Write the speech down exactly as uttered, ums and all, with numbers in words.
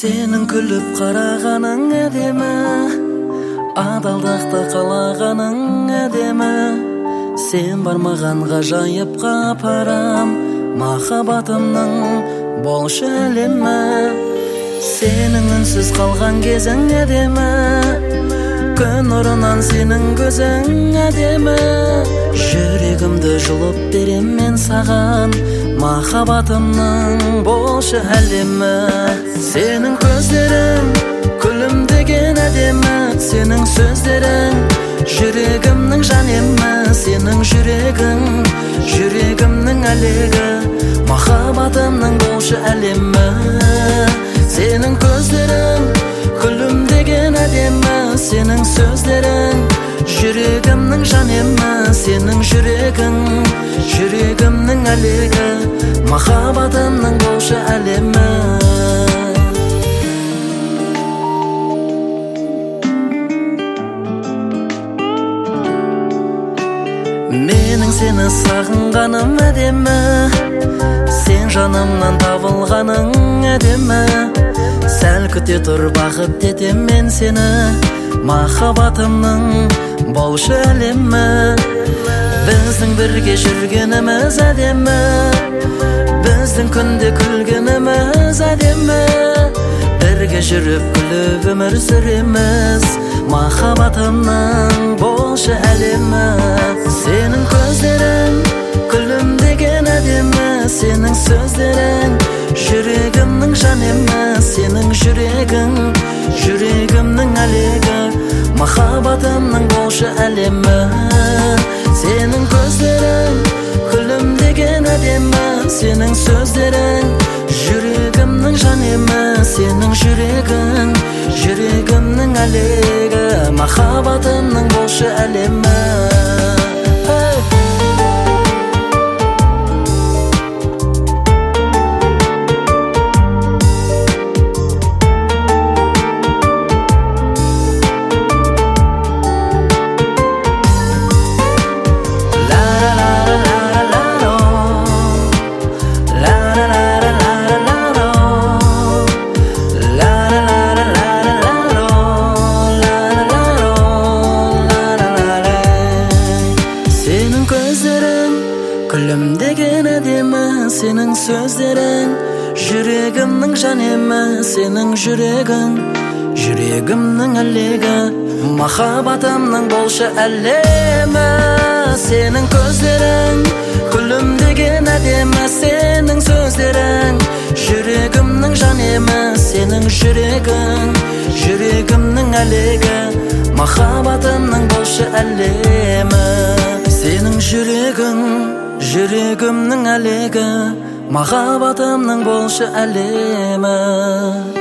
Сенің күліп қарағаның әдемі, адалдықты қалағаның әдемі. Сен бармаған ғажайыпқа апарам, махаббатымның болшы әлемі. Сенің үнсіз қалған кезің әдемі, күн нұрынан сенің көзің әдемі. Жүрегімді жұлып берем мен саған, махаббатымның болшы әлемі. Сенің көздерің күлімдеген әдемі, сенің сөздерің жүрегімнің жанемі. Сенің жүрегің жүрегімнің әлегі, махаббатымның болшы әлемі. Сенің көздерің күлімдеген әдемі, сенің сөздерің жүрегімнің жанемі. Сенің жүрегің жүрегімнің әлегі, махаббатымның болшы әлемі. Менің сені сағынғаным әдемі, сен жанымнан табылғаның әдемі. Сәл күте тұр, бақыт етем мен сені, махаббатымның болшы әлемі. Біздің бірге жүргеніміз әдемі, біздің күнде күлгеніміз әдемі. Бірге жүріп күліп өмір сүреміз, махаббатымның болшы әлемі. Сенің көздерің күлімдеген әдемі, сенің сөздерің жүрегімнің жанемі. Сенің жүрегің жүрегімнің әлегі, махаббатымның болшы әлемі. Сенің көздерің күлімдеген әдемі, сенің сөздерің жүрегімнің жанемі. Сенің жүрегің жүрегімнің әлегі, махаббатымның болшы әлемі. Күлімдеген әдемі, сенің сөздерің жүрегімнің жанемі. Сенің жүрегің жүрегімнің әлегі, махаббатымның болшы әлемі. Сенің көздерің күлімдеген әдемі, сенің сөздерің жүрегімнің жанемі. Сенің жүрегің жүрегімнің әлегі, махаббатымның болшы әлемі. Сенің жүрегің жүрегімнің әлегі, махаббатымның болшы әлемі.